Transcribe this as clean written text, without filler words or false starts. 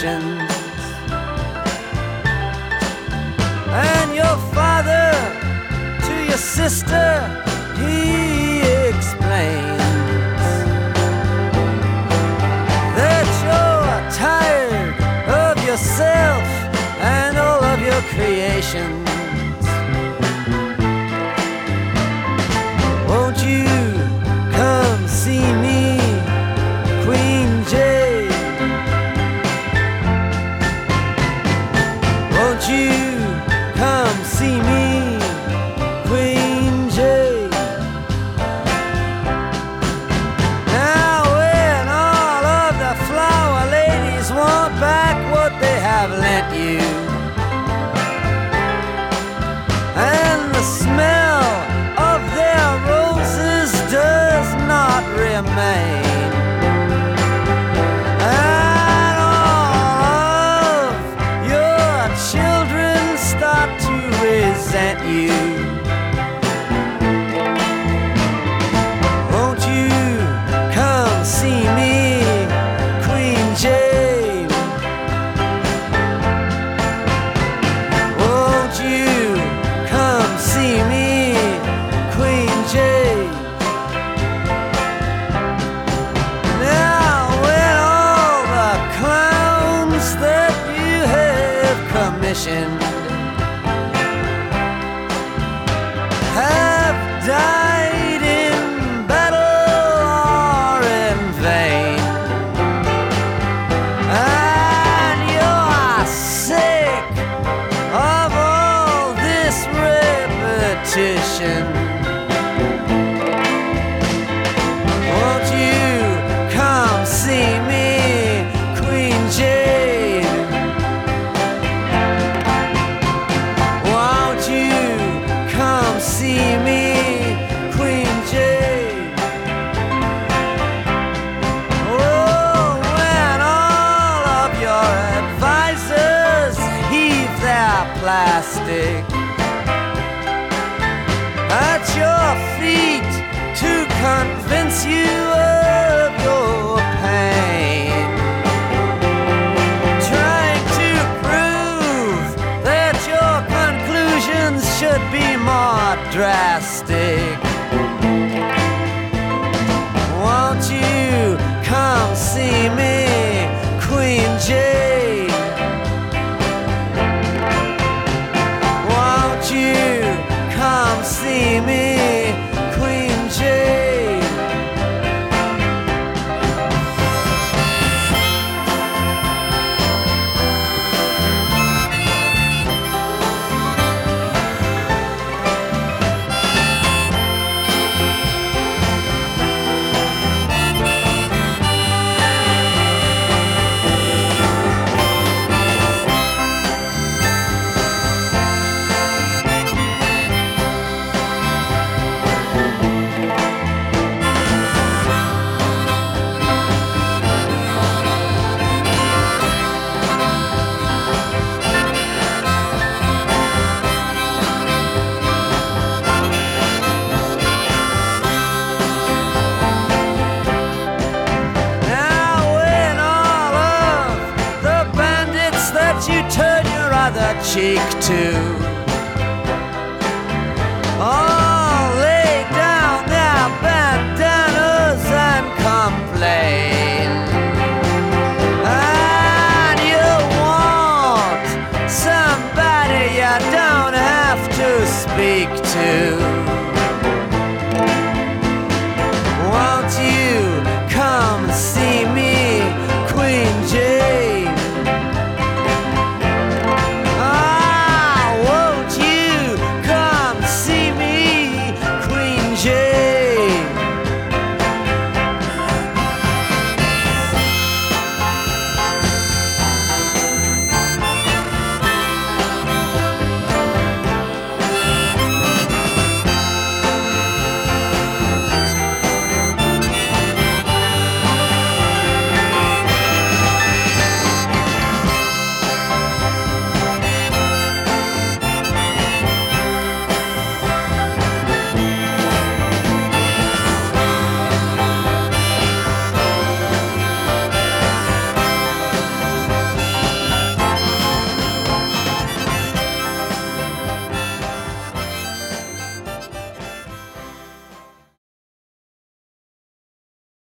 conditions. And your father to your sister, he explains that you're tired of yourself and all of your creations. Won't you come see me, Queen Jade? Won't you come see me, Queen Jade? Now when all of the flower ladies want back what they have lent you, and the smell of their roses does not remain, and all of your children start to resent you, won't you come see me, Queen Jade? Won't you come see me, Queen Jade? Now when all the clowns that you have commissioned have died in battle or in vain, and you're sick of all this repetition, won't you come see me, Queen Jade? Won't you come see me, Queen Jade? Oh, when all of your advisors heave their plastic at your feet to convince you of your pain, trying to prove that your conclusions should be more drastic, won't you come see me, Queen Jade? Won't you come see me, Queen Jade? You turn your other cheek to, all lay down their bandanas and complain, and you want somebody you don't have to speak to,